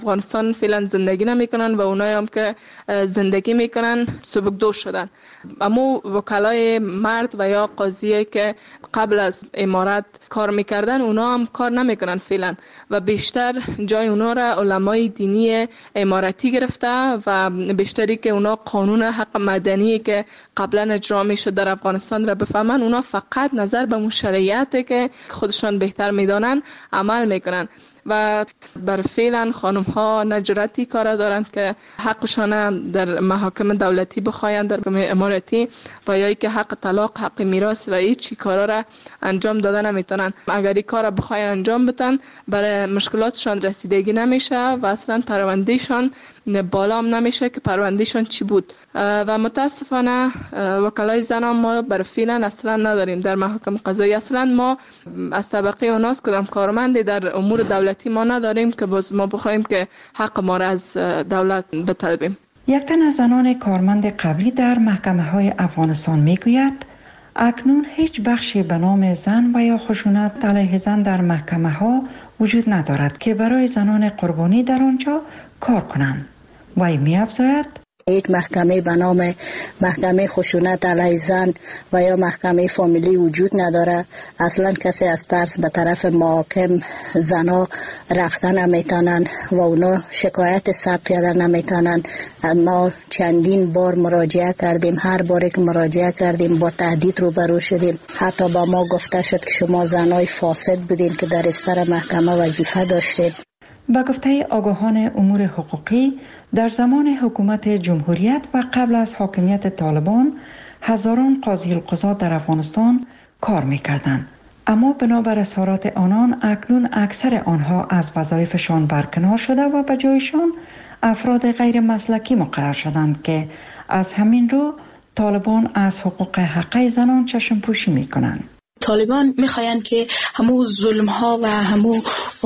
افغانستان فعلا زندگی نمیکنن و اونایی هم که زندگی میکنن سبکدوش شدن. اما وکلای مرد و یا قاضی که قبل از امارت کار میکردن اونا هم کار نمیکنن فعلا و بیشتر جای اونا را علمای دینی امارتی گرفته و بیشتری که اونا قانون حق مدنی که قبلا اجرا میشد در افغانستان را بفهمن، اونا فقط نظر به شرایطی که خودشان بهتر میدانن عمل میکنن و بر فعلا خانم ها نجرتی کار دارند که حقشان در محاکم دولتی بخواین در امارتی و یا که حق طلاق، حق میراث و هیچ کارا را انجام داده نمیتونن. اگر این کار بخواین انجام بدن برای مشکلاتشان رسیدگی نمیشه و اصلا پروندهشان بالا هم نمیشه که پروندهشان چی بود و متاسفانه وکلای زن هم ما بر فعلا اصلا نداریم در محاکم قضایی. اصلا ما از طبقه اوناست کدام کارمندی در امور دولتی ما نداریم که باز ما بخوایم که حق ما را از دولت بطلبیم. یک تن از زنان کارمند قبلی در محکمه های افغانستان میگوید اکنون هیچ بخشی به نام زن و یا خشونت علیه زن در محکمه ها وجود ندارد که برای زنان قربانی در آنجا کار کنند. وی می‌افزاید یک محکمه به نام محکمه خشونت علیه زن و یا محکمه فامیلی وجود نداره. اصلا کسی از ترس به طرف محاکم زنا رفتن نمیتونن و اونا شکایت ثبت کردن نمیتونن. ما چندین بار مراجعه کردیم، هر باری که مراجعه کردیم با تهدید روبرو شدیم. حتی با ما گفته شد که شما زنای فاسد بودین که در استر محکمه وظیفه داشتید. با گفته آگاهان امور حقوقی در زمان حکومت جمهوریت و قبل از حاکمیت طالبان هزاران قاضی القضات در افغانستان کار می‌کردند، اما بنابر اظهارات آنان اکنون اکثر آنها از وظایفشان برکنار شده و به جایشان افراد غیر مسلکی مقرر شدند که از همین رو طالبان از حقوق حقه زنان چشم پوشی می‌کنند. طالبان میخواین که همون ظلم ها و همون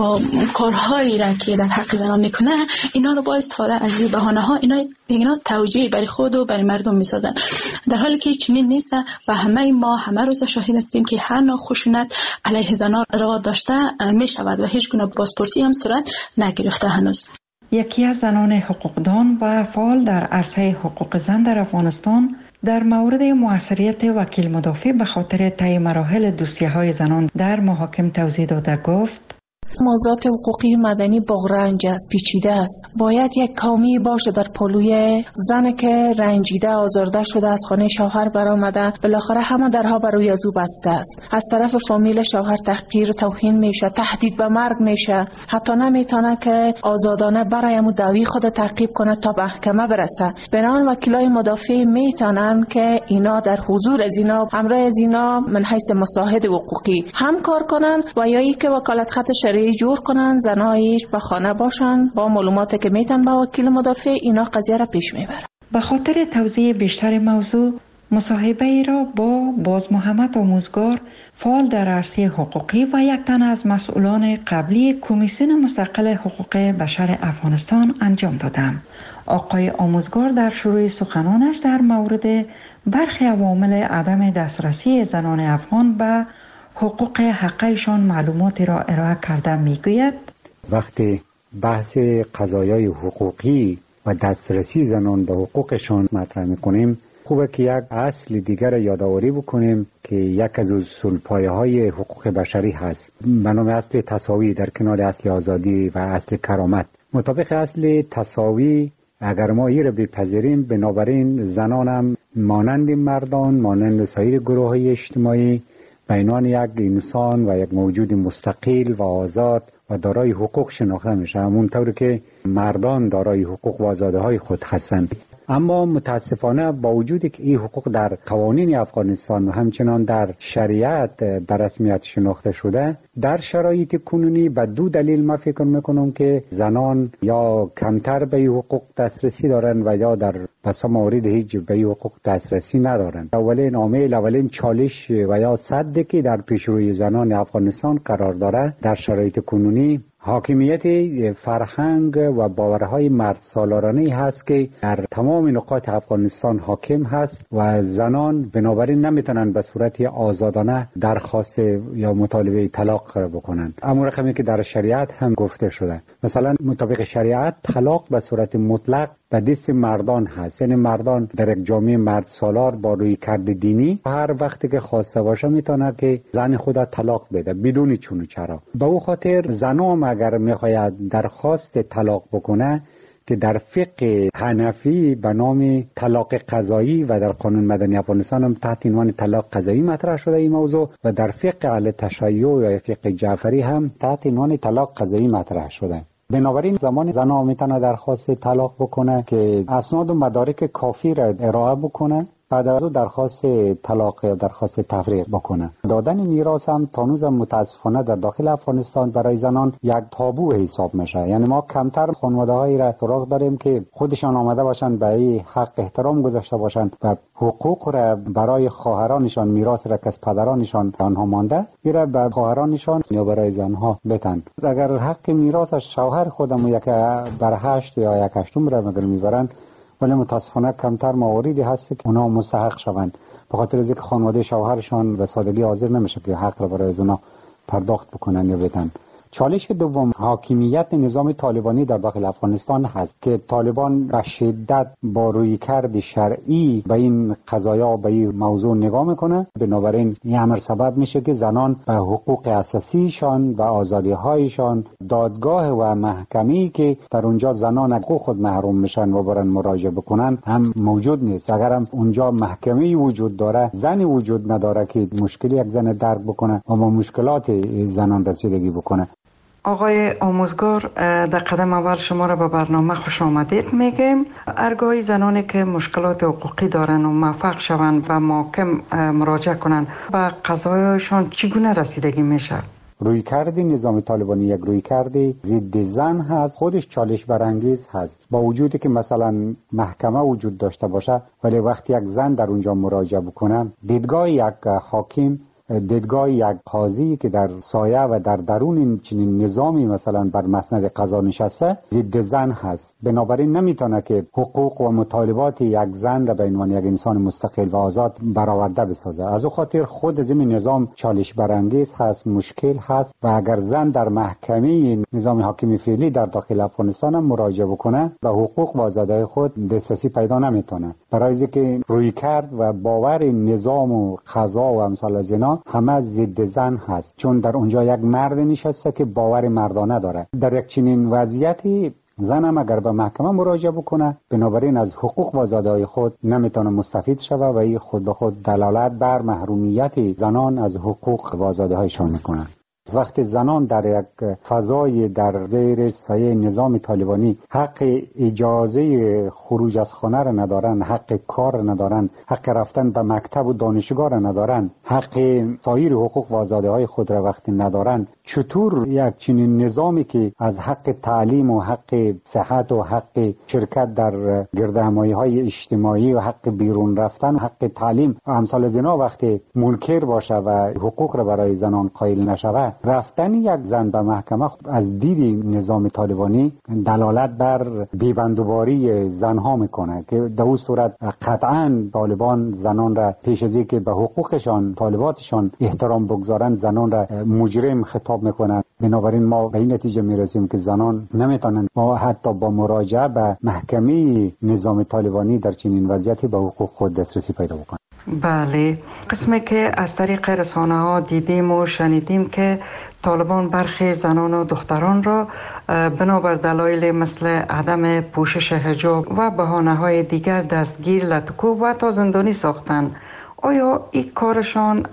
کارهایی را که در حق زنان میکنه اینا رو با استفاده از این بهانه ها اینا توجیه برای خود و برای مردم میسازن، در حالی که چنین نیست و همه روز شاهد هستیم که هر نوع خشونت علیه زنان روا داشته میشود و هیچ گونه بازپرسی هم صورت نگرفته هنوز. یکی از زنان حقوقدان و فعال در عرصه حقوق زن در افغانستان در مورد موثریت وکیل مدافع به خاطر طی مراحل دوسیه‌های زنان در محاکم توضیح داده گفت موضوعات حقوقی مدنی بغرنج است، پیچیده است. باید یک کامی باشه در پلوی زن که رنجیده آزارده شده از خانه شوهر برآمده، بالاخره همه درها بر روی او بسته است. از طرف فامیل شوهر تحقیر، توهین میشه، تهدید به مرگ میشه، حتی نمیتونه که آزادانه برای دعوی خود تعقیب کنه تا محکمه برسه. بنابراین وکیلای مدافع میتونن که اینا در حضور از اینا همراه از اینا من حیث مساعد حقوقی هم کار کنن و یا اینکه وکالت خط شرعی جور کنن، زنایش به خانه باشن با معلوماتی که میتن با وکیل مدافع اینا قضیه را پیش میبرن. به خاطر توضیح بیشتر موضوع مصاحبه ای را با باز محمد آموزگار فعال در عرصه حقوقی و یک تن از مسئولان قبلی کمیسیون مستقل حقوق بشر افغانستان انجام دادم. آقای آموزگار در شروع سخنانش در مورد برخی عوامل عدم دسترسی زنان افغان به حقوق حقایشان معلوماتی را ارائه کرده میگوید وقتی بحث قضایای حقوقی و دسترسی زنان به حقوقشان مطرح میکنیم خوبه که یک اصل دیگر یادآوری بکنیم که یک از اصولپایه‌های حقوق بشری هست به نام اصل تساوی در کنار اصل آزادی و اصل کرامت. مطابق اصل تساوی اگر ما این را بپذیریم بنابراین زنان هم مانند مردان، مانند سایر گروه‌های اجتماعی بینان یک انسان و یک موجود مستقل و آزاد و دارای حقوق شناخته میشه، همونطور که مردان دارای حقوق و آزادی‌های خود هستند. اما متاسفانه با وجودی که این حقوق در قوانین افغانستان و همچنان در شریعت به رسمیت شناخته شده، در شرایط کنونی به دو دلیل ما فکر میکنم که زنان یا کمتر به این حقوق دسترسی دارند و یا در بسا موارد هیچ به این حقوق دسترسی ندارند. اولین چالش و یا سدی که در پیش روی زنان افغانستان قرار داره در شرایط کنونی حاکمیت فرهنگ و باورهای مرد سالارانه هست که در تمام نقاط افغانستان حاکم هست و زنان بنابراین نمیتونن به صورت آزادانه درخواست یا مطالبه طلاق بکنن. اما رقمی که در شریعت هم گفته شده، مثلا مطابق شریعت طلاق به صورت مطلق به دست مردان هست، یعنی مردان در یک جامعه مرد سالار با روی کرد دینی هر وقتی که خواسته باشه میتونه که زن خود طلاق بده بدون چون و چرا. به او خاطر زنام اگر میخواید درخواست طلاق بکنه که در فقه حنفی به نام طلاق قضایی و در قانون مدنی افغانستان هم تحت عنوان طلاق قضایی مطرح شده این موضوع و در فقه اهل تشیع یا فقه جعفری هم تحت عنوان طلاق قضایی مطرح شده. بنابراین زمان زنها میتونه درخواست طلاق بکنه که اسناد و مدارک کافی را ارائه بکنه، بعد از او درخواست طلاق یا درخواست تفریق بکنه. دادن میراث هم تانوز متاسفانه در داخل افغانستان برای زنان یک تابو حساب میشه. یعنی ما کمتر خانواده‌هایی را سراغ داریم که خودشان آمده باشن به این حق احترام گذاشته باشن و حقوق را برای خواهرانشان، میراث را که از پدرانشان آنها مانده میره به خواهرانشان یا برای زنها بدن. اگر حق میراث از شوهر خودمون یک بر 8 یا 1/8 را مگر میبرن، ولی متاسفانه کمتر مواردی هست که اونا مستحق شوند، به خاطر از اینکه خانواده شوهرشان به سادگی حاضر نمیشه که حق را برای اونا پرداخت بکنن یا بدن. چالش دوم حاکمیت نظام طالبانی در داخل افغانستان هست که طالبان به شدت با رویکرد شرعی به این قضایا به این موضوع نگاه میکنه. بنابراین این امر سبب میشه که زنان به حقوق اساسیشان و آزادی‌هایشان دادگاه و محکمه‌ای که در اونجا زنان حقوق خود محروم میشن و برن مراجعه بکنن هم موجود نیست. اگر هم اونجا محکمه‌ای وجود داره، زنی وجود نداره که مشکلی یک زن درک بکنه و با مشکلات زنان رسیدگی بکنه. آقای آموزگار، در قدم اول شما را به برنامه خوش آمدید میگیم. هرگاهی زنانی که مشکلات حقوقی دارن و موفق شوند و محکم مراجعه کنند به قضایایشان چگونه رسیدگی میشه؟ رویکرد نظام طالبانی یک رویکرد ضد زن هست، خودش چالش برانگیز هست. با وجودی که مثلا محکمه وجود داشته باشه، ولی وقتی یک زن در اونجا مراجعه بکنه، دیدگاه یک حاکم، دیدگاه یک قاضی که در سایه و در درون این چنین نظامی مثلا بر مسند قضا نشسته ضد زن هست. بنابراین نمیتونه که حقوق و مطالبات یک زن را به عنوان یک انسان مستقل و آزاد برآورده بسازه. از او خاطر خود از این نظام چالش برانگیز هست، مشکل هست و اگر زن در محکمه نظام حاکم فعلی در داخل افغانستان هم مراجعه بکنه به حقوق و آزادی‌های خود دسترسی پیدا نمیتونه، برای اینکه رویکرد و باور نظام و قضا و امثال از اینا همه ضد زن هست، چون در اونجا یک مرد نشسته که باور مردانه داره. در یک چنین وضعیتی زن هم اگر به محکمه مراجعه بکنه، بنابراین از حقوق و آزادی‌های خود نمیتونه مستفید شوه و این خود به خود دلالت بر محرومیت زنان از حقوق و آزادی‌هایشان میکنه. وقتی زنان در یک فضای در زیر سایه نظام طالبانی حق اجازه خروج از خانه را ندارن، حق کار را ندارن، حق رفتن به مکتب و دانشگاه را ندارن، حق سایر حقوق و آزادی‌های خود را وقتی ندارن، چطور یک چنین نظامی که از حق تعلیم و حق صحت و حق شرکت در گردهمایی‌های اجتماعی و حق بیرون رفتن، حق تعلیم و امثال از اینا وقتی منکر باشه و حقوق را برای زنان قائل نشوه، رفتن یک زن به محکمه از دید نظام طالبانی دلالت بر بی‌بندوباری زنها میکنه که در اون صورت قطعاً طالبان زنان را پیش از اینکه به حقوقشان طالباتشان احترام بگذارن زنان را مجرم خطاب میکنن. بنابراین ما به این نتیجه میرسیم که زنان نمیتونن ما حتی با مراجعه به محکمه نظام طالبانی در چنین وضعیتی به حقوق خود دسترسی پیدا بکنن. بله، قسمی که از طریق رسانه ها دیدیم و شنیدیم که طالبان برخی زنان و دختران را بنابر دلایل مثل عدم پوشش حجاب و بهانه های دیگر دستگیر، لطکوب و تا زندانی ساختن. آیا این کارشان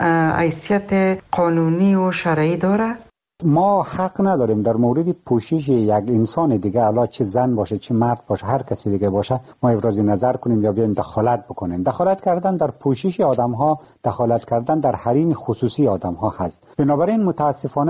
حیثیت قانونی و شرعی داره؟ ما حق نداریم در مورد پوشش یک انسان دیگه، حالا چه زن باشه چه مرد باشه هر کسی دیگه باشه، ما ابراز نظر کنیم یا بیایم دخالت بکنیم. دخالت کردن در پوشش آدم ها، دخالت کردن در حریم خصوصی آدم ها هست. بنابراین متاسفانه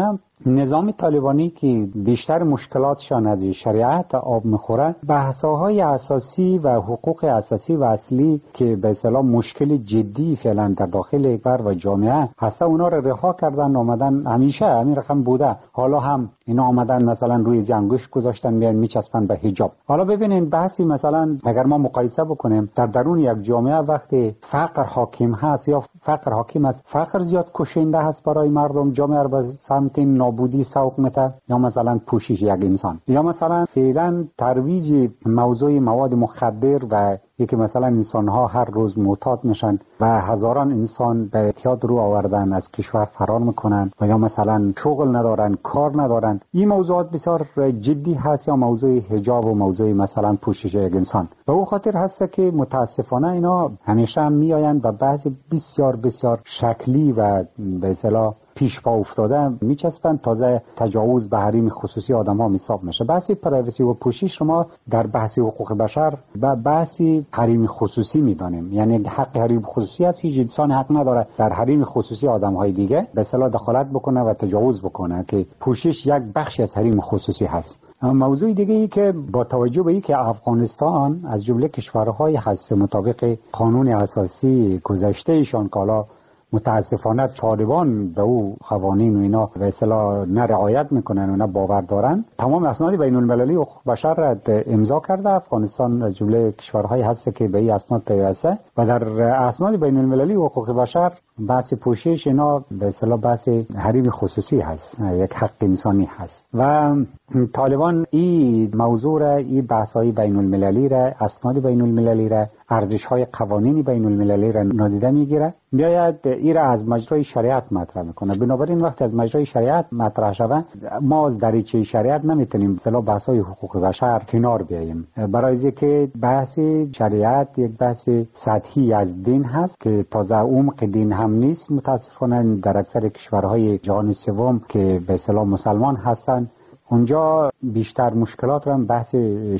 نظام طالبانی که بیشتر مشکلاتشان از شریعت آب میخوره، بحث‌های اساسی و حقوق اساسی و اصلی که به اصطلاح مشکل جدی فعلا در داخل کشور و جامعه هست، اونا رو رها کردن، آمدن همیشه همین رقم بوده. حالا هم اینا آمدن مثلا روی انگشت گذاشتن میان میچسبن به حجاب. حالا ببینین بحثی مثلا اگر ما مقایسه بکنیم در درون یک جامعه وقتی فقر حاکم هست یا فقر حاکم است، فقر زیاد کشنده هست برای مردم، جامعه رو به سمت نابودی سوق میده، یا مثلا پوشش یک انسان، یا مثلا فعلا ترویج موضوع مواد مخدر و یکی مثلا انسان ها هر روز معتاد میشن و هزاران انسان به اعتیاد رو آوردن از کشور فرار میکنن و یا مثلا شغل ندارن، کار ندارن. این موضوعات بسیار جدی هست، یا موضوع حجاب و موضوع مثلا پوشش یک انسان. به او خاطر هست که متاسفانه اینا همیشه هم میآیند و بعضی بسیار بسیار شکلی و به اصطلاح پیش پا افتاده میچسبن، تازه تجاوز به حریم خصوصی آدم ها حساب میشه. بحثی پرایوسی و پوشش شما در بحث حقوق بشر و بحثی حریم خصوصی میدانیم، یعنی حق حریم خصوصی است. هیچ انسان حق نداره در حریم خصوصی آدم های دیگه به اصطلاح دخالت بکنه و تجاوز بکنه، که پوشش یک بخشی از حریم خصوصی هست. موضوع دیگه ای که با توجه به اینکه افغانستان از جمله کشورهای هست مطابق قانون اساسی گذشته ایشان که حالا متاسفانه طالبان به او قوانین و اینا به اصطلاح نه رعایت میکنن و نه باور دارن، تمام اسناد بین المللی حقوق بشر را امضا کرده. افغانستان از جمله کشورهایی هست که به این اسناد پیوسته و در اسناد بین المللی حقوق بشر بحث پوشش اینا به اصطلاح بحث حریم خصوصی هست، یک حق انسانی هست. و طالبان این موضوع را، این بحث‌های بین المللی را، اسناد بین المللی را، ارزش‌های قوانین بین المللی را نادیده میگیره، بیاید این را از مجرای شریعت مطرح میکنه. بنابراین وقتی از مجرای شریعت مطرح شود، ما از دریچه شریعت نمیتونیم مثلا بحث‌های حقوق بشر کنار بیاییم، برای اینکه بحث شریعت یک بحث سطحی از دین هست که تازه عمق دین هم نیست. متاسفانه در اکثر کشورهای جهان سوم که به اصطلاح مسلمان هستند، اونجا بیشتر مشکلات رو بحث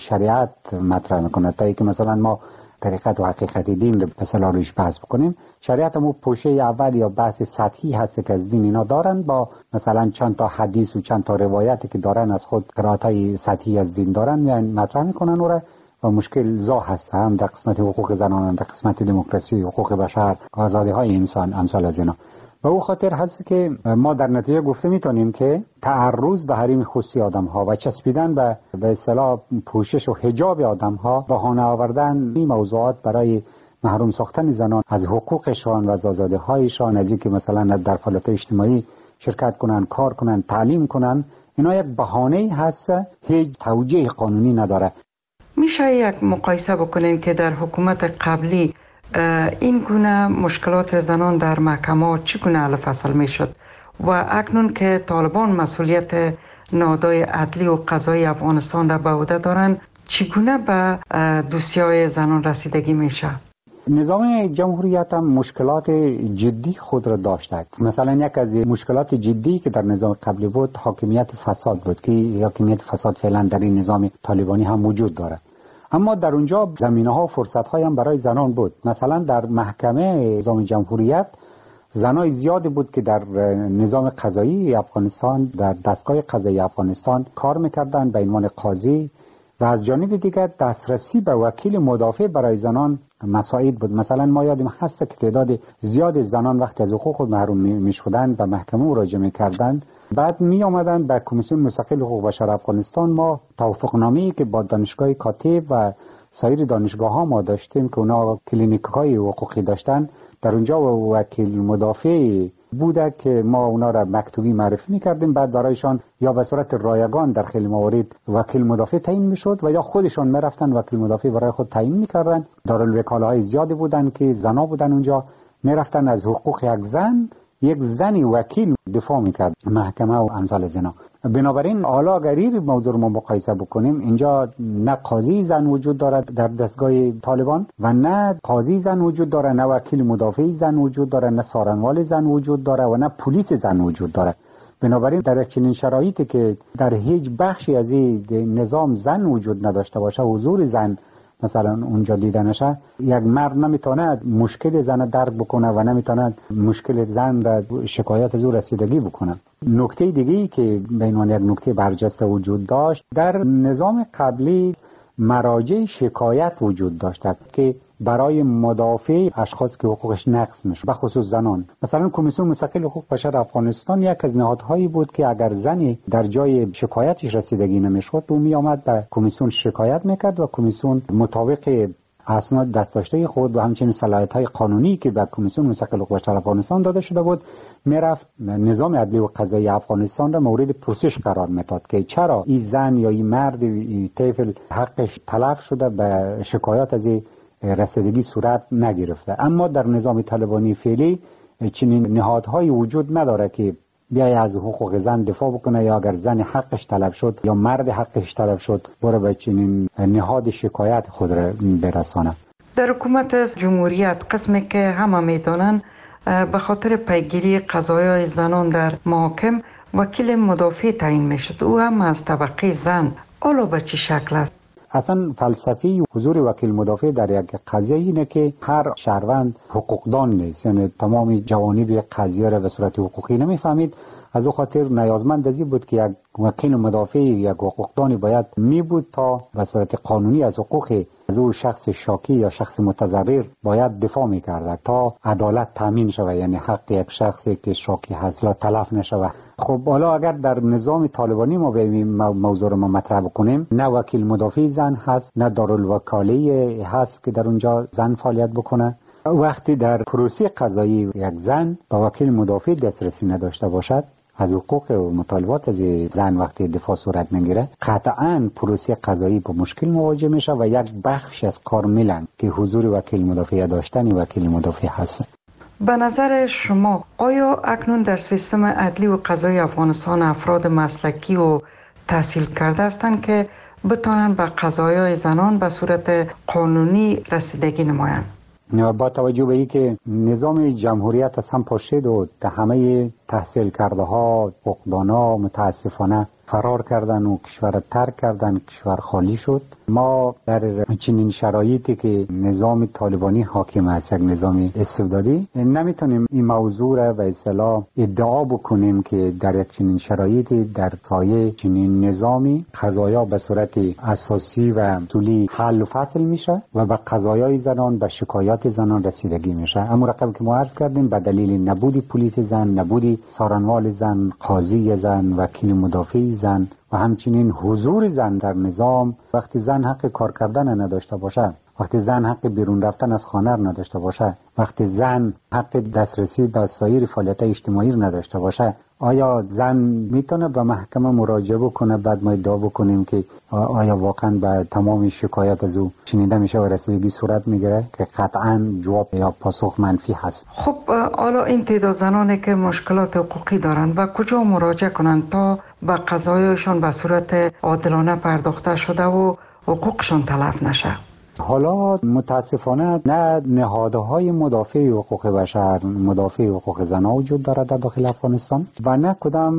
شریعت مطرح میکنه، تا اینکه مثلا ما طریقت و حقیقت دین رو مثلا روش بحث بکنیم. شریعت هم پوشه اول یا بحث سطحی هست که از دین اینا دارن، با مثلا چند تا حدیث و چند تا روایتی که دارن از خود قرائت‌های سطحی از دین دارن، یعنی مطرح میکنن و مشکل زا هست، هم در قسمت حقوق زنان، هم در قسمت دموکراسی، حقوق بشر، آزادی‌های انسان، امثال از اینا. و او خاطر هست که ما در نتیجه گفته میتونیم که تعرض به حریم خصوصی آدم ها و چسبیدن به اصطلاح پوشش و حجاب آدم ها، بهانه آوردن این موضوعات برای محروم ساختن زنان از حقوقشان و از آزادی‌هایشان، از اینکه مثلا در فعالیت اجتماعی شرکت کنن، کار کنن، تعلیم کنن، اینا یک بهانه هست، هیچ توجیه قانونی نداره. میشه یک مقایسه بکنین که در حکومت قبلی این گونه مشکلات زنان در محکمه چگونه حل فصل میشد و اکنون که طالبان مسئولیت نهادهای عدلی و قضایی افغانستان را به عهده دارند، چگونه به دوسیای زنان رسیدگی میشه؟ نظام جمهوریت هم مشکلات جدی خود را داشته. مثلا یک از مشکلات جدی که در نظام قبلی بود حاکمیت فساد بود، که حاکمیت فساد فعلا در این نظام طالبانی هم وجود داره. اما در اونجا زمینه‌ها و فرصت‌های هم برای زنان بود. مثلا در محکمه نظام جمهوریت زنای زیادی بود که در نظام قضایی افغانستان، در دستگاه قضایی افغانستان کار می‌کردند به عنوان قاضی، و از جانب دیگر دسترسی به وکیل مدافع برای زنان مساعد بود. مثلا ما یادم هست که تعداد زیاد زنان وقتی از حقوق خود محروم می‌شدند به محکمه مراجعه می‌کردند، بعد می آمدن به کمیسیون مستقل حقوق بشر افغانستان. ما توافقنامه‌ای که با دانشگاه کاتب و سایر دانشگاه‌ها ما داشتیم که اونا کلینیک‌های حقوقی داشتن، در اونجا وکیل مدافع بوده که ما اونا را مکتوبی معرفی می‌کردیم، بعد برایشان یا به صورت رایگان در خیلی موارد وکیل مدافع تعیین می‌شد و یا خودشان می‌رفتن وکیل مدافع برای خود تعیین می‌کردن. دارالوکاله‌های زیادی بودن که زنا بودن، اونجا می‌رفتن از حقوق یک زنی وکیل دفاع میکرد محکمه و امثال از اینا. بنابراین حالا اگر این موضوع رو ما مقایسه بکنیم، اینجا نه قاضی زن وجود دارد در دستگاه طالبان و نه قاضی زن وجود داره، نه وکیل مدافع زن وجود داره، نه سارنوال زن وجود داره و نه پلیس زن وجود داره. بنابراین در چنین شرایطی که در هیچ بخشی از این نظام زن وجود نداشته باشه، حضور زن مثلا اونجا دیده نشه، یک مرد نمیتونه مشکل زن درک بکنه و نمیتونه مشکل زن را شکایت از او رسیدگی بکنه. نکته دیگه‌ای که به عنوان یک نکته برجسته وجود داشت، در نظام قبلی مراجع شکایت وجود داشت که برای مدافع اشخاص که حقوقش نقض میشه، به خصوص زنان. مثلا کمیسیون مستقل حقوق بشر افغانستان یک از نهادهایی بود که اگر زنی در جای شکایتش رسیدگی نمیشد، او می آمد به کمیسیون شکایت میکرد و کمیسیون مطابق اسناد دست داشته خود و همچنین صلاحیت‌های قانونی که به کمیسیون مستقل حقوق بشر افغانستان داده شده بود، میرفت نظام عدلی و قضایی افغانستان را مورد پرسش قرار میداد که چرا این زن یا این مرد این طفل حقش تلف شده به شکایت از رسیدگی صورت نگرفته. اما در نظام طالبانی فعلی چنین نهادهایی وجود نداره که بیای از حقوق زن دفاع بکنه، یا اگر زن حقش طلب شد یا مرد حقش طلب شد برای به چنین نهاد شکایت خود را برسانه. در حکومت جمهوریت قسمی که همه میدانند به خاطر پیگیری قضایای زنان در محاکم وکیل مدافع تعیین میشد، او هم از طبقه زن. حالا به چه شکل است؟ اصلا فلسفی حضور وکیل مدافع در یک قضیه اینه که هر شهروند حقوقدان نیست، یعنی تمام جوانب قضیه را به صورت حقوقی نمیفهمید. از او خاطر نیازمند از این بود که یک وکیل مدافع یک حقوقدانی باید می بود تا به صورت قانونی از حقوق از او شخص شاکی یا شخص متضرر باید دفاع می کرده تا عدالت تامین شود، یعنی حق یک شخصی که شاکی هست تلف نشود. خب حالا اگر در نظام طالبانی ما به موضوع رو مطرح کنیم، نه وکیل مدافع زن هست، نه دارالوکاله هست که در اونجا زن فعالیت بکنه. وقتی در پروسه قضایی یک زن با وکیل مدافع دسترسی نداشته باشد از حقوق و مطالبات از زن وقتی دفاع صورت نگیره، قطعاً پروسه قضایی با مشکل مواجه میشه و یک بخش از کارملن که حضور وکیل مدافع داشتن وکیل مدافع هست. به نظر شما آیا اکنون در سیستم عدلی و قضایی افغانستان افراد مسلکی و تحصیل کرده هستند که بتوانند به قضایای زنان به صورت قانونی رسیدگی نمایند؟ با توجه به اینکه نظام جمهوریت از هم پاشید و همه تحصیل کرده ها حقوقدانا متاسفانه فرار کردن و کشور ترک کردن، کشور خالی شد. ما در چنین شرایطی که نظام طالبانی حاکم است، یک نظام استبدادی، نمیتونیم این موضوع را به اصطلاح ادعا بکنیم که در یک چنین شرایطی در سایه چنین نظامی قضایا به صورت اساسی و اصولی حل و فصل میشه و به قضایای زنان، به شکایات زنان رسیدگی میشه. اما رقم که ما عرض کردیم به دلیل نبودی پلیس زن، نبودی سارنوال زن، قاضی زن، وکیل مدافع زن و همچنین حضور زن در نظام، وقتی زن حق کار کردن نداشته باشه، وقتی زن حق بیرون رفتن از خانه نداشته باشه، وقتی زن حق دسترسی به سایر فعالیت اجتماعی نداشته باشه، آیا زن میتونه به محکمه مراجعه بکنه بعد ما ادعا بکنیم که آیا واقعا به تمام شکایت از او شنیده میشه و رسیدگی صورت میگیره؟ که قطعا جواب یا پاسخ منفی هست. خب حالا این تعداد زنانی که مشکلات حقوقی دارن و کجا مراجعه کنن تا به قضایشان به صورت عادلانه پرداخته شده و حقوقشان تلف نشه؟ حالا متاسفانه نه نهادهای مدافع حقوق بشر، مدافع حقوق زنان وجود دارد در داخل افغانستان و نه کدام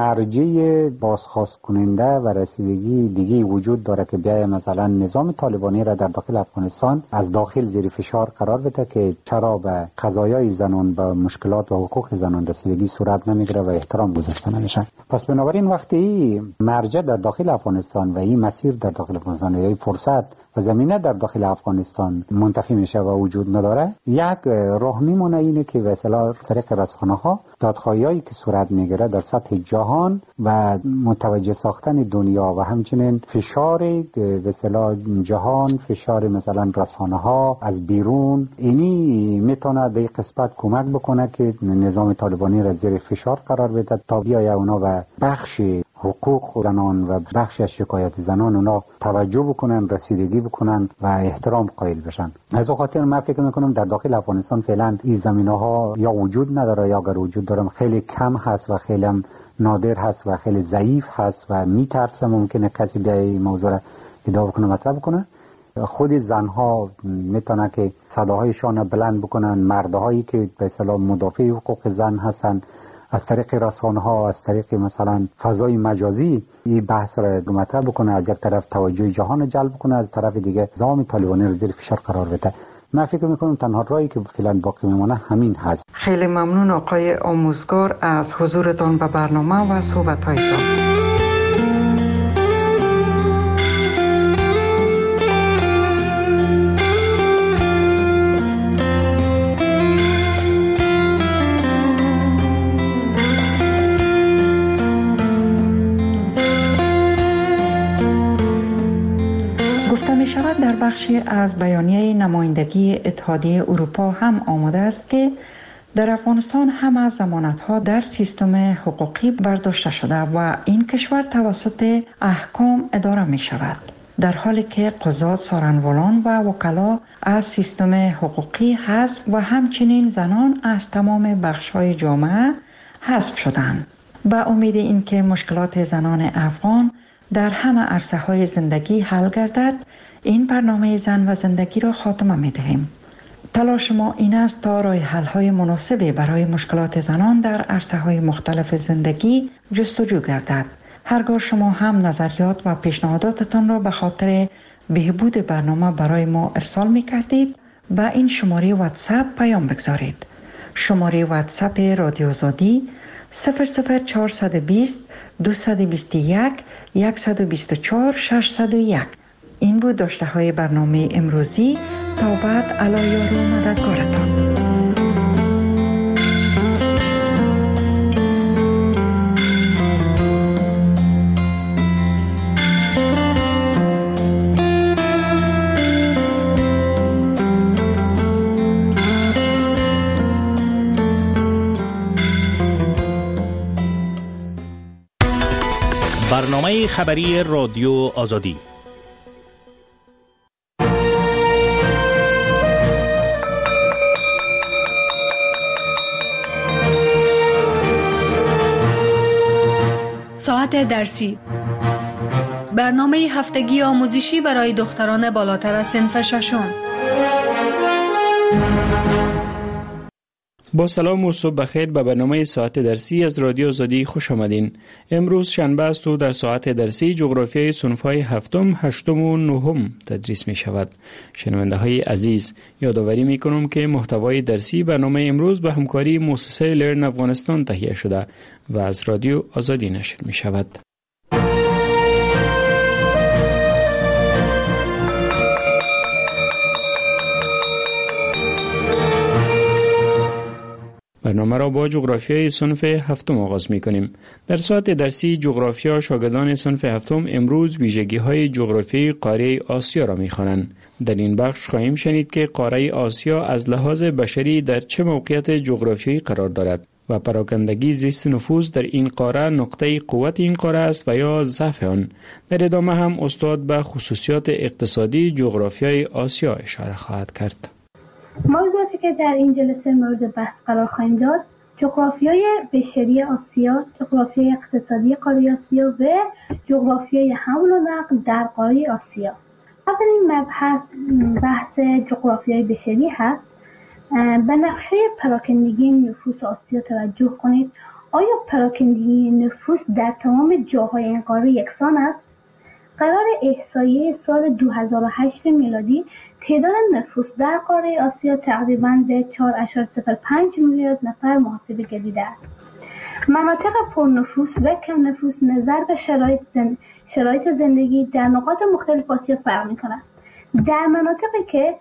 مرجع بازخواست کننده و رسیدگی دیگه وجود داره که بیای مثلا نظام طالبانی را در داخل افغانستان از داخل زیر فشار قرار بده که چرا به قضایای زنان، به مشکلات و حقوق زنان رسیدگی صورت نمیگیره و احترام گذاشته نمیشه. پس بنابراین وقتی مرجع در داخل افغانستان و این مسیر در داخل افغانستان یا فرصت و زمینه در داخل افغانستان منتفی میشه و وجود نداره، یک راه میمونه اینه که به اصطلاح طریق رسانه ها دادخواهیایی که صورت میگیره در سطح جهان و متوجه ساختن دنیا و همچنین فشار به اصطلاح جهان، فشار مثلا رسانه ها از بیرون، اینی میتونه در قسمت کمک بکنه که نظام طالبانی را زیر فشار قرار بده تا بیای اونا و بخش حقوق زنان و بخش از شکایت زنان اونا توجه بکنن، رسیدگی بکنن و احترام قائل بشن. از اون خاطر من فکر میکنم در داخل افغانستان فعلا این زمینه‌ها یا وجود نداره یا اگر وجود داره خیلی کم هست و خیلی هم نادر هست و خیلی ضعیف هست و میترسه ممکنه کسی بیای این موضوع را ادعا بکنه، مطرح بکنه. خود زنها میتونن که صداهایشان بلند بکنن، مردهایی که به اصطلاح مدافع حقوق زن هستن از طریق رسانه‌ها، از طریق مثلا فضای مجازی این بحث را مطرح بکنه، از یک طرف توجه جهان جلب کنه، از طرف دیگه نظام طالبانی را زیر فشار قرار بده. من فکر میکنم تنها راهی که فعلا باقی میمونه همین هست. خیلی ممنون آقای آموزگار از حضورتان به برنامه و صحبت‌هایتان. در بخشی از بیانیه نمایندگی اتحادیه اروپا هم آمده است که در افغانستان همه ضمانت‌ها در سیستم حقوقی برداشته شده و این کشور توسط احکام اداره می شود، در حالی که قضات، سارنوالان و وکلا از سیستم حقوقی حذف و همچنین زنان از تمام بخش‌های جامعه حذف شدند. با امید اینکه مشکلات زنان افغان در همه عرصه‌های زندگی حل گردد، این برنامه زن و زندگی را خاتمه می دهیم. تلاش ما این است تا راه حل‌های مناسبی برای مشکلات زنان در عرصه‌های مختلف زندگی جستجو گردد. هرگاه شما هم نظریات و پیشنهاداتتان را به خاطر بهبود برنامه برای ما ارسال می کردید، با این شماره واتساپ پیام بگذارید. شماره واتساپ رادیو آزادی 00420 221 124 601. این بود داشته های برنامه امروزی. تا بعد، علایار و مددگارتان. برنامه خبری رادیو آزادی. ساعت درسی، برنامه هفتگی آموزشی برای دختران بالاتر از صنف ششم. با سلام و صبح بخیر به برنامه ساعت درسی از رادیو آزادی خوش آمدین. امروز شنبه است و در ساعت درسی جغرافیای صنف‌های هفتم، هشتم و نهم تدریس می شود. شنونده های عزیز، یادآوری می کنم که محتوای درسی برنامه امروز به همکاری مؤسسه لرن افغانستان تهیه شده و از رادیو آزادی نشر می شود. برنامه را با جغرافیای صنف هفتم آغاز می کنیم. در ساعت درسی جغرافیا شاگردان صنف هفتم امروز ویژگی‌های جغرافیایی قاره آسیا را می خوانند. در این بخش خواهیم شنید که قاره آسیا از لحاظ بشری در چه موقعیت جغرافیایی قرار دارد و پراکندگی زیست نفوذ در این قاره نقطه قوت این قاره است و یا ضعف آن. در ادامه هم استاد به خصوصیات اقتصادی جغرافیای آسیا اشاره خواهد کرد. موضوعاتی که در این جلسه مورد بحث قرار خواهیم داد: جغرافیای بشری آسیا، جغرافیای اقتصادی قاره آسیا و جغرافیای حمل و نقل در قاره آسیا. اولین مبحث بحث جغرافیای بشری هست. به نقشه پراکندگی نفوس آسیا توجه کنید. آیا پراکندگی نفوس در تمام جاهای این قاره یکسان است؟ قرار احصایه سال 2008 میلادی تعداد نفوس در قاره آسیا تقریباً به 4.05 میلیارد نفر محاسبه گردیده است. مناطق پرنفوس و کم نفوس نظر به شرایط زندگی در نقاط مختلف آسیا فرق می‌کنند. در مناطقی که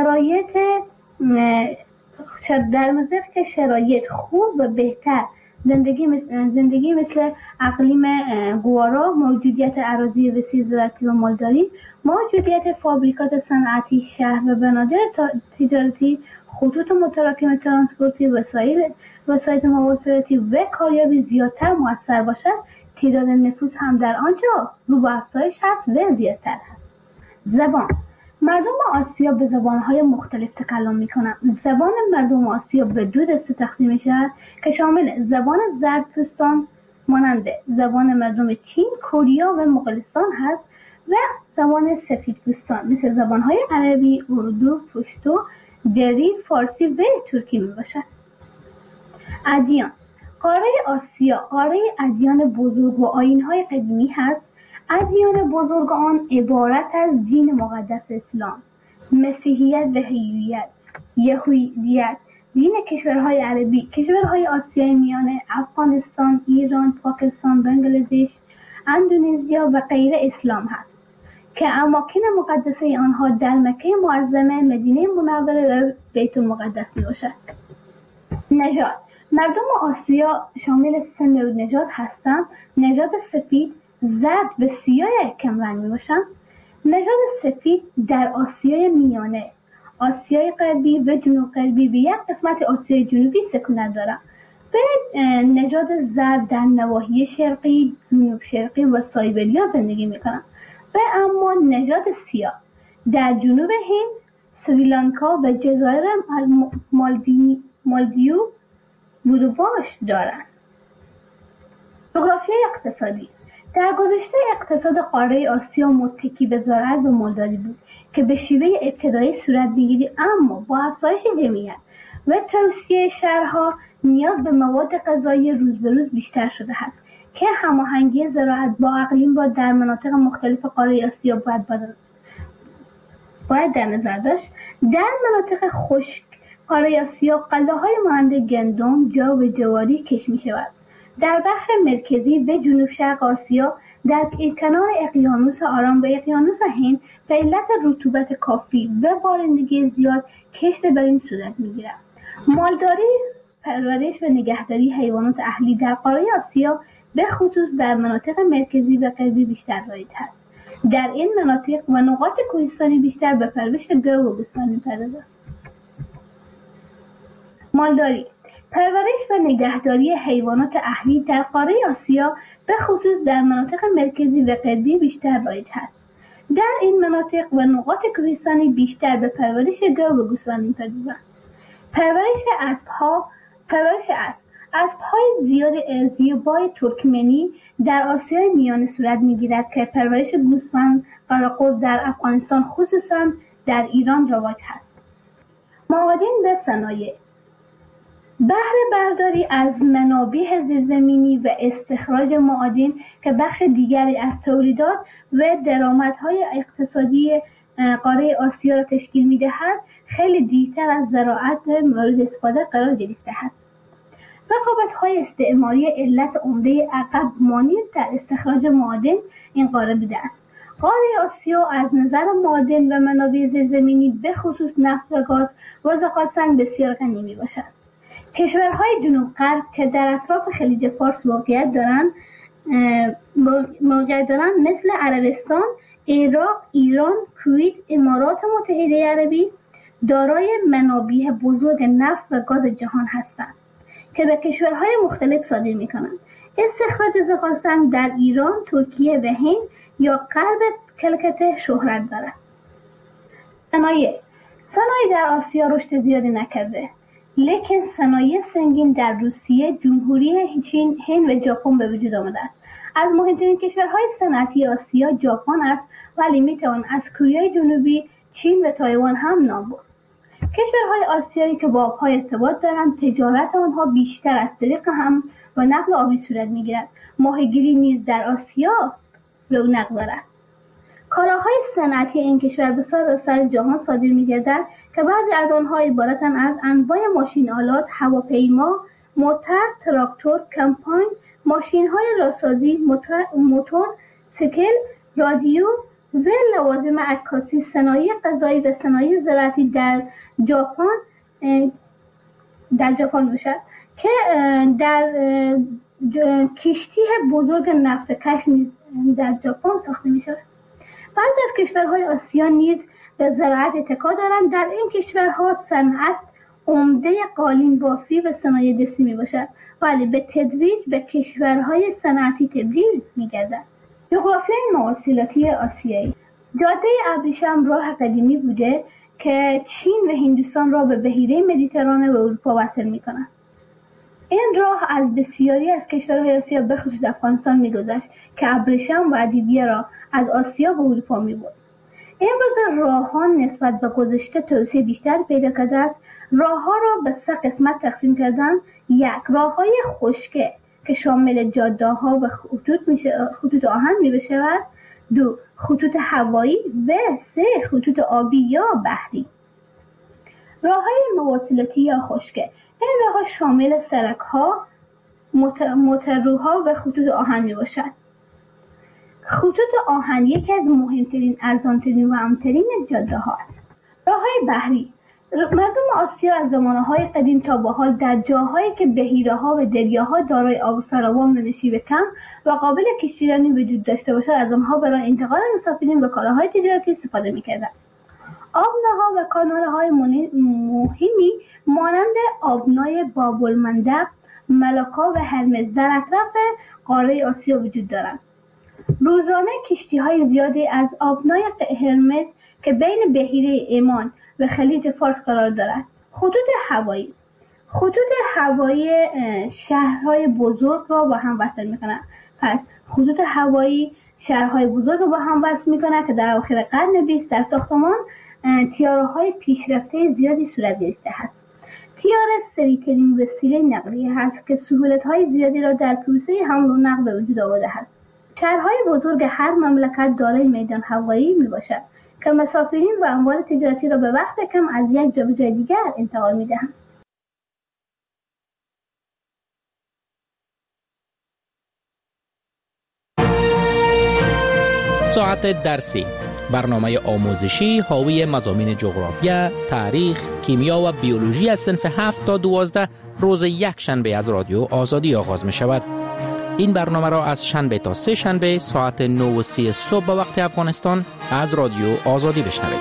شرایط خوب و بهتر زندگی مثل اقلیم گوارا، موجودیت اراضی وسیع زراعتی و مالداری، موجودیت فابریکات صنعتی، شهر و بنادر تجارتی، خطوط متراکم ترانسپورتی، وسایل مواصلاتی و کاریابی زیادتر مؤثر باشد، تعداد نفوس هم در آنجا رو به افزایش هست و زیادتر هست. زبان: مردم آسیا به زبان‌های مختلف تکلم می‌کنند. زبان مردم آسیا به دو دسته تقسیم می‌شود که شامل زبان زرتشتان مانند زبان مردم چین، کره و مغولستان هست و زبان سفیدپوستان مثل زبان‌های عربی، اردو، پشتو، دری، فارسی و ترکی میباشد. ادیان: قاره آسیا قاره ادیان بزرگ و آیین‌های قدیمی هست. ادیان بزرگ آن عبارت از دین مقدس اسلام، مسیحیت و یهودیت. دین کشورهای عربی، کشورهای آسیای میانه، افغانستان، ایران، پاکستان، بنگلادش، اندونزیا و غیره اسلام هست که اماکن مقدسه آنها در مکه معظمه، مدینه منوره و بیت المقدس می باشد. نژاد: مردم آسیا شامل 3 نوع نژاد هستند. نژاد سفید، زرد و سیاه کم رنگ می باشند. نژاد سفید در آسیای میانه، آسیای غربی و جنوب غربی و یک قسمت آسیای جنوبی سکونت دارند. به نژاد زرد در نواحی شرقی، جنوب شرقی و سایبریا زندگی میکنند. و اما نژاد سیاه در جنوب هند، سریلانکا و جزایر مالدیو بودوباش دارند. جغرافیای اقتصادی: در گذشته اقتصاد قاره آسیا متکی به زراعت و مالداری بود که به شیوه ابتدایی صورت می‌گیرد، اما با افزایش جمعیت و توسعه شهرها نیاز به مواد غذایی روز به روز بیشتر شده است که هماهنگی زراعت با اقلیم را در مناطق مختلف قاره آسیا باید در نظر داشت. در مناطق خشک قاره آسیا غله‌های مانند گندم، جو و جواری کشت می‌شود. در بخش مرکزی و جنوب شرق آسیا در کنار اقیانوس آرام و اقیانوس هند به علت رطوبت کافی و بارندگی زیاد کشت بر این صورت می‌گیرد. مالداری، پرورش و نگهداری حیوانات اهلی در قاره آسیا به خصوص در مناطق مرکزی و غربی بیشتر رایج است. در این مناطق و نقاط کوهستانی بیشتر به پرورش گاو و گوسفند می‌پردازند. مالداری، پرورش و نگهداری حیوانات اهلی در قاره آسیا به خصوص در مناطق مرکزی و غربی بیشتر رایج است. در این مناطق و نقاط کوهستانی بیشتر به پرورش گاو و گوسفند می‌پردازند. پرورش اسب. اسب‌های زیبای ترکمنی در آسیای میانه صورت می‌گیرد که پرورش گوسفند قراقرد در افغانستان خصوصاً در ایران رواج است. معادن و صنایع: بهره برداری از منابع زیرزمینی و استخراج معادن که بخش دیگری از تولیدات و درآمدهای اقتصادی قاره آسیا را تشکیل می‌دهد، خیلی دیرتر از زراعت مورد استفاده قرار گرفته است. رقابت‌های استعماری علت عمده عقب مانی در استخراج معادن این قاره بوده است. قاره آسیا از نظر معادن و منابع زیرزمینی به خصوص نفت و گاز و زغال‌سنگ بسیار غنی میباشد. کشورهای جنوب غرب که در اطراف خلیج فارس موقعیت دارند مثل عربستان، عراق، ایران، کویت، امارات متحده عربی دارای منابع بزرگ نفت و گاز جهان هستند که به کشورهای مختلف صادر می‌کنند. استخراج زغال‌سنگ در ایران، ترکیه و هند یا غرب کلکته شهرت دارد. صنایع در آسیا رشد زیادی نکرده، لیکن صنایع سنگین در روسیه، جمهوری چین، هند و ژاپن به وجود آمده است. از مهمترین کشورهای صنعتی آسیا ژاپن است، ولی میتوان از کره جنوبی، چین و تایوان هم نام برد. کشورهای آسیایی که با آبها ارتباط دارند، تجارت آنها بیشتر از طریق هم و نقل آبی صورت میگیرد. ماهیگیری نیز در آسیا رونق دارد. کالاهای صنعتی این کشور به سراسر جهان صادر می‌گردد که بعضی از آنها عبارتند از انواع ماشین آلات، هواپیما، موتور، تراکتور، کمپاین، ماشین‌های راهسازی، موتور، سیکل، رادیو و لوازم عکاسی. صنایع غذایی و صنایع زراعتی در ژاپن باشد که در کشتی بزرگ نفت کش نیز در ژاپن ساخته می‌شود. بعضی از کشورهای آسیا نیز به زراعت اتکا دارند. در این کشورها صنعت عمده قالین بافی و صنایع دستی میباشد، ولی به تدریج به کشورهای صنعتی تبدیل میگردد. جغرافیای مواصلاتی آسیایی: جاده ابریشم راه قدیمی بوده که چین و هندوستان را به بحیره مدیترانه و اروپا وصل میکند. این راه از بسیاری از کشورهای آسیا به خصوص افغانستان میگذشت که ابریشم و ادویه را از آسیا به اروپا میبرد. امروز راه‌ها نسبت به گذشته توسعه بیشتر پیدا کرده است. راه‌ها را به 3 قسمت تقسیم کردن. 1. راه‌های خشکی که شامل جاده‌ها و خطوط آهن می‌شود. 2. خطوط هوایی و 3. خطوط آبی یا بحری. راه‌های مواصلاتی یا خشکی، این راه‌ها شامل سرک‌ها، موتورها و خطوط آهن میباشد. خطوط آهن یکی از مهمترین، ارزانترین و امن‌ترین جاده ها است. راه‌های بحری، مردم آسیا از زمانهای قدیم تا به حال در جاهایی که بحیره‌ها و دریاها دارای آب فراوان و نشیب کم و قابل کشتیرانی وجود داشته باشد از آنها برای انتقال مسافرین و کالاهای تجارتی استفاده می‌کردند. آبناها و کانال‌های مهمی مانند آبنای باب‌المندب، ملاکا و هرمز در اطراف قاره آسیا وجود دارند. روزانه کشتی‌های زیادی از آبنای هرمز که بین بحیره عمان و خلیج فارس قرار دارد. خطوط هوایی شهرهای بزرگ را با هم وصل می‌کنند. پس خطوط هوایی شهرهای بزرگ را با هم وصل می‌کنند که در اواخر قرن 20 در ساختمان طیاره‌های پیشرفته زیادی صورت گرفته است. طیاره سریع‌ترین وسیله نقلیه است که سهولت‌های زیادی را در پروسه حمل و نقل به وجود آورده است. شهرهای بزرگ هر مملکت دارای میدان هوایی میباشد که مسافرین و اموال تجارتی را به وقت کم از یک جا به جای دیگر انتقال میدهند. ساعت درسی، برنامه آموزشی حاوی مضامین جغرافیا، تاریخ، کیمیا و بیولوژی از صنف 7 تا 12 روز یک شنبه از رادیو آزادی آغاز می شود. این برنامه را از شنبه تا 3 شنبه ساعت 9:30 صبح به وقت افغانستان از رادیو آزادی بشنوید.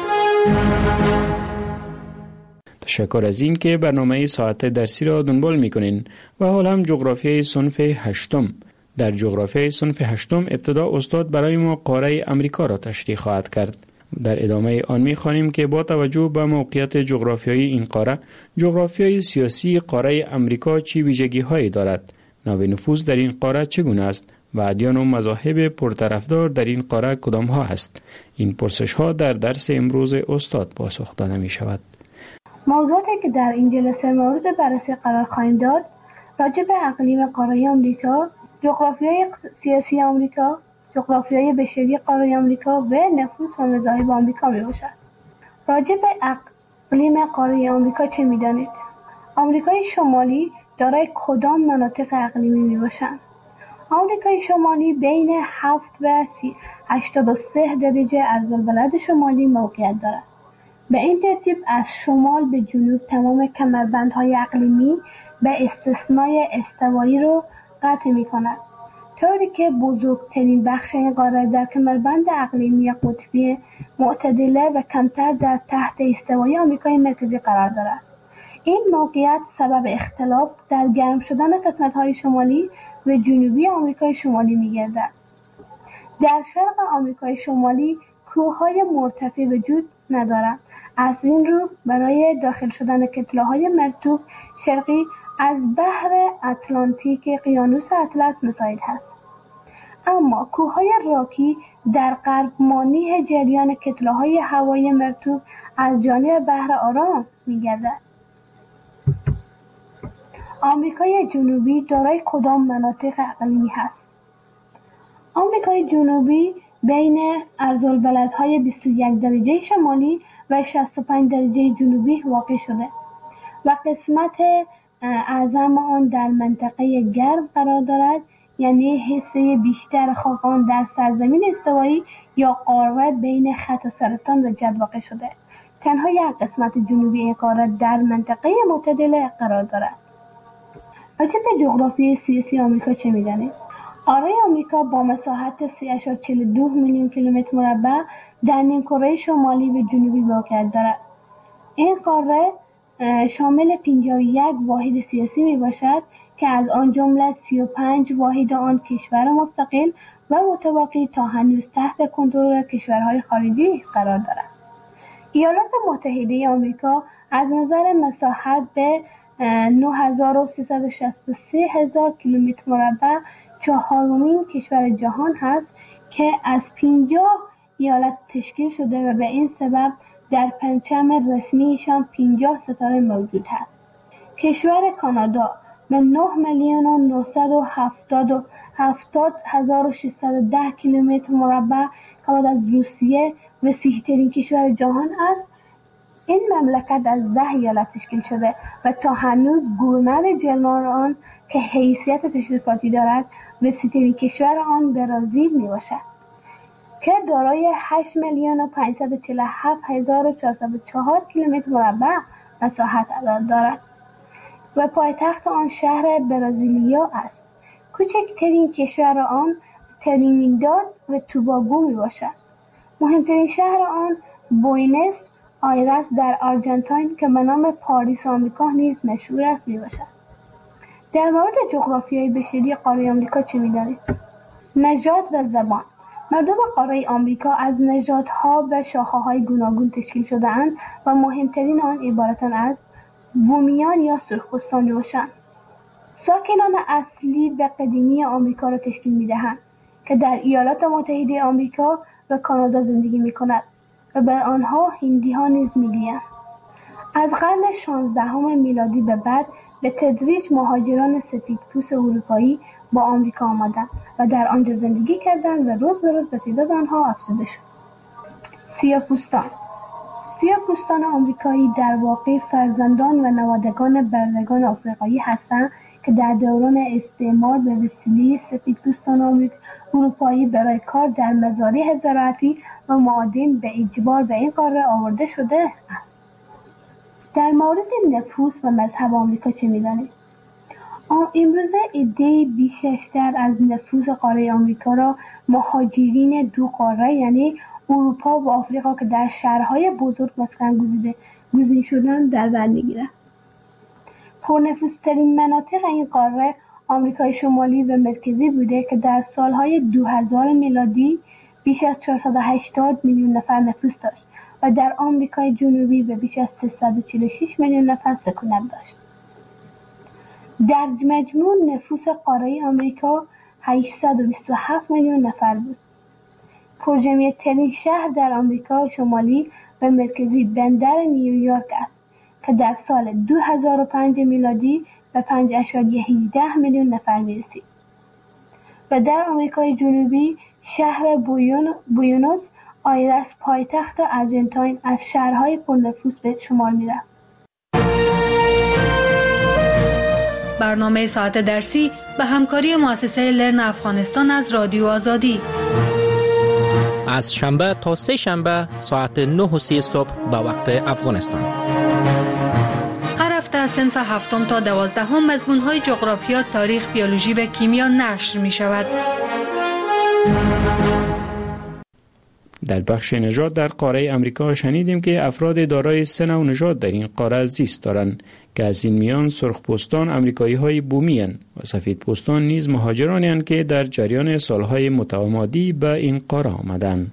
تشکر از این که برنامه ساعت درسی را دنبال می‌کنین و حالا هم جغرافیای صنف 8. در جغرافیای صنف 8 ابتدا استاد برای ما قاره امریکا را تشریح خواهد کرد. در ادامه آن می‌خوانیم که با توجه به موقعیت جغرافیایی این قاره، جغرافیای سیاسی قاره امریکا چه ویژگی‌هایی دارد؟ نوع نفوذ در این قاره چگونه است و ادیان و مذاهب پرطرفدار در این قاره کدام ها است؟ این پرسش ها در درس امروز استاد پاسخ داده می شود. موضوعاتی که در این جلسه مورد بررسی قرار خواهیم داد راجع به اقلیم قاره آمریکا، جغرافیای سیاسی آمریکا، جغرافیای بشری قاره آمریکا و نفوذ و مذاهب آمریکا می باشد. راجع به اقلیم قاره آمریکا چه می دانید؟ آمریکای شمالی دارای کدام مناطق اقلیمی می باشند؟ آمریکای شمالی بین 7 و 83 درجه عرض‌البلد شمالی موقعیت دارد. به این ترتیب از شمال به جنوب تمام کمربندهای اقلیمی به استثنای استوایی رو قطع می کند، طوری که بزرگترین بخش این قاره در کمربند اقلیمی قطبی معتدله و کمتر در تحت استوایی آمریکای مرکزی قرار دارد. این موقعیت سبب اختلاف در گرم شدن قسمت‌های شمالی و جنوبی آمریکای شمالی می‌گردد. در شرق آمریکای شمالی کوه‌های مرتفع وجود ندارند. از این رو برای داخل شدن کتله‌های مرطوب شرقی از بحر اتلانتیک اقیانوس اطلس مساعد است. اما کوه‌های راکی در غرب مانع جریان کتله‌های هوایی مرطوب از جانب بحر آرام می‌گردد. آمریکای جنوبی دارای کدام مناطق اقلیمی هست؟ آمریکای جنوبی بین عرض‌البلدهای 21 درجه شمالی و 65 درجه جنوبی واقع شده و قسمت اعظم آن در منطقه گرم قرار دارد، یعنی حصه بیشتر خاک آن در سرزمین استوایی یا قاره بین خط سرطان و جد واقع شده. تنها یک قسمت جنوبی این قاره در منطقه معتدله قرار دارد. راجع به جغرافیای سیاسی آمریکا چه می‌دانید؟ قاره آمریکا با مساحت 3.42 میلیون کیلومتر مربع در نیمکره شمالی و جنوبی موقعیت دارد. این قاره شامل 51 واحد سیاسی میباشد که از آن جمله 35 واحد آن کشور مستقل و متواقی تا هنوز تحت کنترل کشورهای خارجی قرار دارد. ایالات متحده آمریکا از نظر مساحت به 9363 هزار کیلومتر مربع چهارمین کشور جهان هست که از 50 ایالت تشکیل شده و به این سبب در پرچم رسمیشان 50 ستاره موجود است. کشور کانادا به 9,977,610 کیلومتر مربع که بعد از روسیه وسیع‌ترین کشور جهان است. این مملکت از 10 ایالت تشکیل شده و تا هنوز گورنر جنرال آن که حیثیت تشریفاتی دارد وسیع‌ترین کشور آن برزیل میباشد که دارای 8,547,404 کیلومتر مربع مساحت دارد و پایتخت آن شهر برزیلیا است. کوچکترین کشور آن ترینیداد و توباگو میباشد. مهمترین شهر آن بوینس آیرس در آرژانتین که به نام پاریس آمریکا نیز مشهور است میباشد. در مورد جغرافیای بشری قاره آمریکا چه می‌دانید؟ نژاد و زبان. مردم قاره آمریکا از نژادها و شاخه‌های گوناگون تشکیل شده‌اند و مهمترین آن عبارتند از بومیان یا سرخپوستان باشند. ساکنان اصلی و قدیمی آمریکا را تشکیل می‌دهند که در ایالات متحده آمریکا و کانادا زندگی می‌کنند و به آنها هندی‌ها نیز می‌گویند. از قرن 16 میلادی به بعد به تدریج مهاجران سفیدپوست اروپایی با آمریکا آمدند و در آنجا زندگی کردند و روز به روز به تعداد آنها افزوده شد. سیاه‌پوستان آمریکایی در واقع فرزندان و نوادگان بردگان آفریقایی هستند که در دوران استعمار به وسیله سفیدپوستان اروپایی برای کار در مزارع زراعتی و معادن به اجبار به این قاره آورده شده است. در مورد نفوس و مذهب آمریکا چه می‌دانید؟ امروزه عده‌ای بیشتر از نفوس قاره آمریکا را مهاجرین دو قاره یعنی اروپا و آفریقا که در شهرهای بزرگ مسکن گزین شدند در بر می‌گیرند. پرنفوذترین مناطق این قاره آمریکای شمالی و مرکزی بوده که در سالهای 2000 میلادی بیش از 480 میلیون نفر نفوذ داشت و در آمریکای جنوبی به بیش از 346 میلیون نفر سکونت داشت. در مجموع نفوس قاره آمریکا 827 میلیون نفر بود. پرجمعیت‌ترین شهر در آمریکا شمالی و مرکزی بندر نیویورک است که در سال 2005 میلادی به 5.18 میلیون نفر می‌رسید. و در آمریکای جنوبی شهر بوینوس آیرس پایتخت آرژانتین از شهرهای پرنفوذ به شمار می‌رفت. برنامه ساعت درسی به همکاری مؤسسه لرن افغانستان از رادیو آزادی از شنبه تا سه شنبه ساعت 9:30 صبح به وقت افغانستان. هر هفته از صنف 7 تا 12 مضمون‌های جغرافیا، تاریخ، بیولوژی و کیمیا نشر می‌شود. در بخش نژاد در قاره امریکا شنیدیم که افراد دارای 3 نوع نژاد در این قاره زیست دارند که از این میان سرخپوستان امریکایی‌های بومی اند و سفیدپوستان نیز مهاجرانی اند که در جریان سالهای متمادی به این قاره آمدند.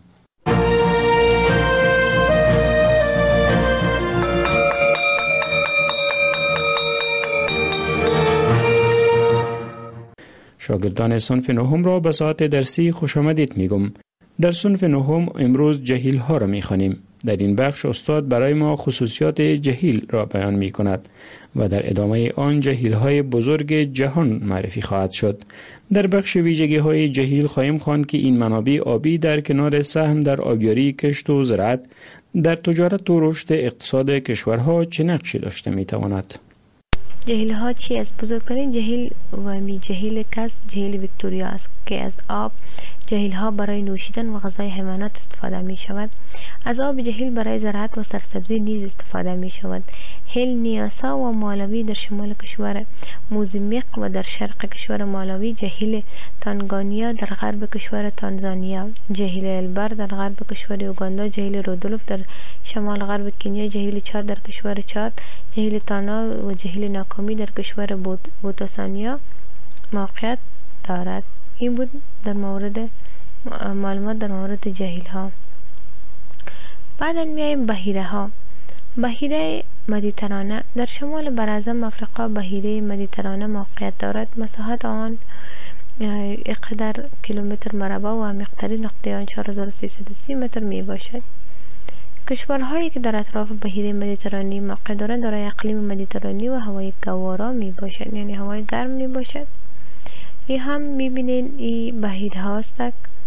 شاگردان صنف نهم را به ساعت درسی خوش آمدید میگم. در صنف نهم امروز جهیل ها را میخوانیم. در این بخش استاد برای ما خصوصیات جهیل را بیان می کند و در ادامه آن جهیل های بزرگ جهان معرفی خواهد شد. در بخش ویژگی های جهیل خواهیم خواند که این منابع آبی در کنار سهم در آبیاری، کشت و زراعت در تجارت و رشد اقتصاد کشورها چه نقشی داشته می تواند. جهیل ها چی است؟ بزرگترین جهیل جهیل کس جهیل ویکتوریا است که از آب جهیل ها برای نوشیدن و غذای حیوانات استفاده می شود. از آب جهیل برای زراعت و سرسبزی نیز استفاده می شود. هیل نیاسا و مالاوی در شمال کشور موزامبیق و در شرق کشور مالاوی، جهیل تانگانیا در غرب کشور تانزانیا، جهیل البر در غرب کشور اوگاندا، جهیل رودولف در شمال غرب کنیا، جهیل چاد در کشور چاد، جهیل تانا و جهیل ناکامی در کشور بوتسوانیا موقعیت دارد. این بود در مورد معلومات در مورد جهیل ها. بعدا میایم بحیره ها. بحیره مدیترانه در شمال براعظم افریقا بحیره مدیترانه موقعیت دارد. مساحت آن اقدر کیلومتر مربع و عمیق‌ترین نقطه آن 4330 متر می باشد. کشورهایی که در اطراف بحیره مدیترانه موقع دارند دارای اقلیم مدیترانه و هوای گوارا می باشد، یعنی هوای گرم می باشد. این هم می بینین این بحیره هاست.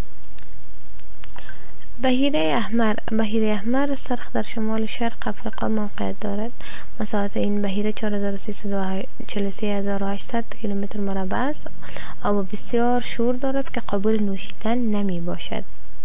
بحیره احمر سرخ در شمال شرق افریقا موقع دارد. مساحت این بحیره 434800 کیلومتر مربع است. آب بسیار شور دارد که قابل نوشیدن نمی باشد.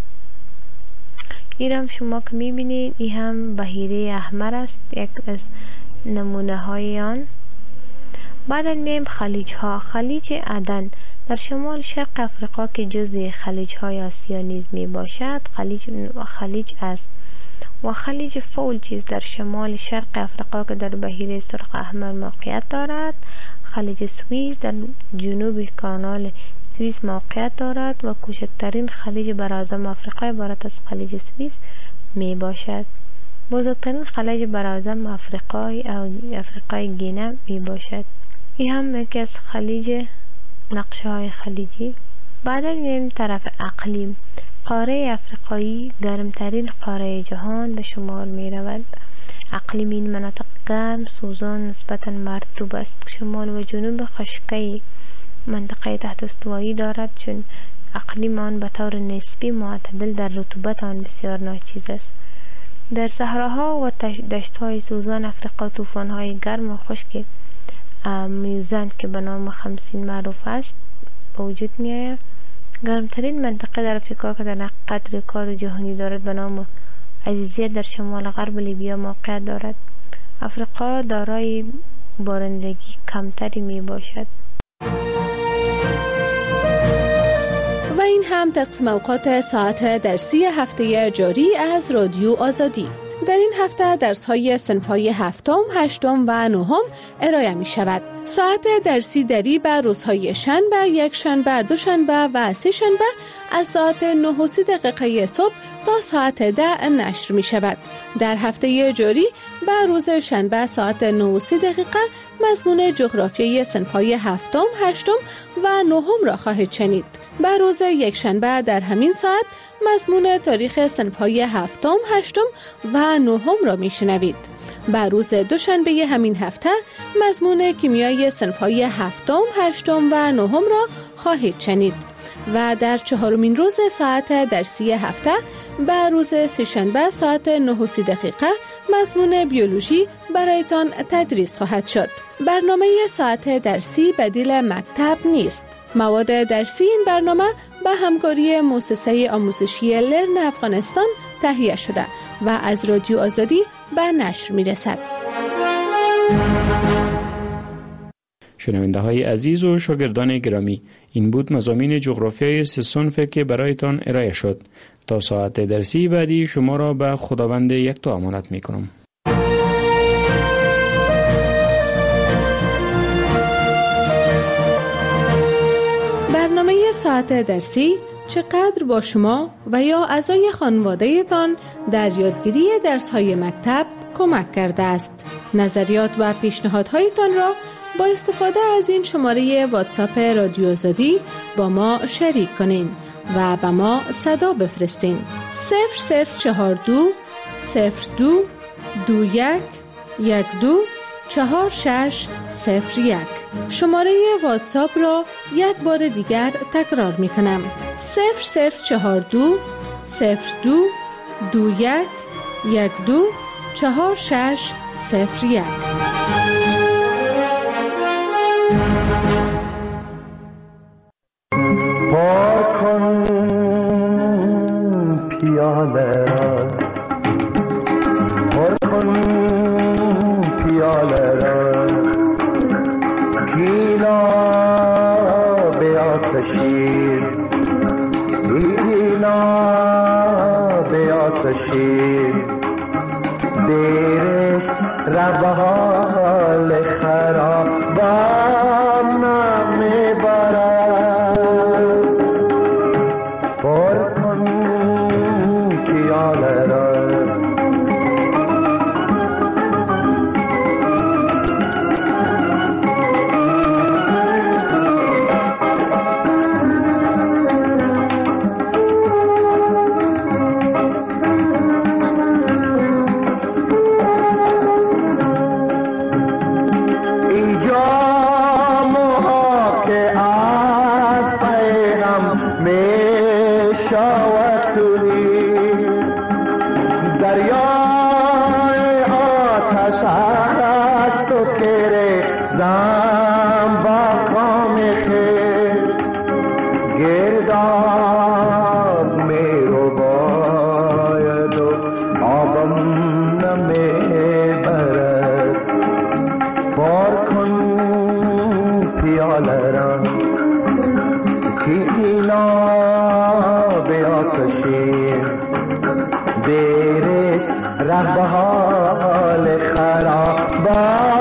این هم شما که می بینید این هم بحیره احمر است، یک از نمونه های آن. بعدا میم خلیج ها. خلیج عدن در شمال شرق افریقا که جزء خلیج های آسیا نیز می باشد خلیج است، و خلیج فولجیز در شمال شرق افریقا که در بحیره سرخ احمر موقعیت دارد. خلیج سوئیس در جنوب کانال سوئیس موقعیت دارد و کوچکترین خلیج براعظم آفریقا عبارت از خلیج سوئیس می باشد. بزرگترین خلیج براعظم افریقای گینه می باشد. این هم یکی از خلیج نقشه های خلیجی. بعدا میریم طرف اقلیم. قاره افریقایی گرمترین قاره جهان به شمار می رود. اقلیم این مناطق گرم، سوزان، نسبتا مرطوب است. شمال و جنوب خشکی منطقه تحت استوایی دارد، چون اقلیم آن به طور نسبی معتدل در رطوبت آن بسیار ناچیز است. در صحراها و دشت‌های سوزان افریقا طوفان‌های گرم و خشک میوزند که به نام خمسین معروف است به وجود می آید. گرمترین منطقه در افریقا که در قطر رکورد جهانی دارد به نام عزیزیت در شمال غرب لیبیا موقعیت دارد. افریقا دارای بارندگی کمتری می باشد. و این هم تقسیم اوقات ساعت درسی هفته جاری از رادیو آزادی. در این هفته درس‌های صنف‌های هفتم، هشتم و نهم ارائه می‌شود. ساعت درسی دری به روزهای شنبه، یک شنبه، دوشنبه و سه شنبه از ساعت 9:30 صبح تا ساعت 10 نشر می‌شود. در هفته جاری به روز شنبه ساعت 9:30 مضمون جغرافیای صنف‌های هفتم، هشتم و نهم را خواهید شنید. به روز یک شنبه در همین ساعت مضمون تاریخ صنف‌های هفتم، هشتم و نهم را میشنوید. به روز دوشنبه همین هفته مضمون کیمیای صنف‌های هفتم، هشتم و نهم را خواهید شنید. و در چهارمین روز ساعت درسی هفته به روز سه‌شنبه ساعت 9:30 مضمون بیولوژی برایتان تدریس خواهد شد. برنامه ساعت درسی بدیل مکتب نیست. مواد درسی این برنامه به همکاری مؤسسه آموزشی لرن افغانستان تهیه شده و از رادیو آزادی به نشر می‌رسد. شنونده های عزیز و شاگردان گرامی، این بود مضامین جغرافیای سه صنف که برایتان ارائه شد. تا ساعت درسی بعدی شما را به خداوند یکتا امانت می‌کنم. برنامه ساعت درسی چقدر با شما و یا اعضای خانواده‌تان در یادگیری درس‌های مکتب کمک کرده است. نظریات و پیشنهادهایتان را با استفاده از این شماره واتساپ رادیو آزادی با ما شریک کنین و به ما صدا بفرستین. 0042 02 21 12 4601. شماره واتساپ را یک بار دیگر تکرار می کنم. 0042 02 21 12 4601. پاک کن پیاله را، پر کن پیاله را، گیلا به آتشین، گیلا به آتشین، دیرست روال خرابم نمیبرد. پر کن پیاله را، نمیبرد. بار کن پیاله را که اینا به آتشین دیرست ره به حال خراب.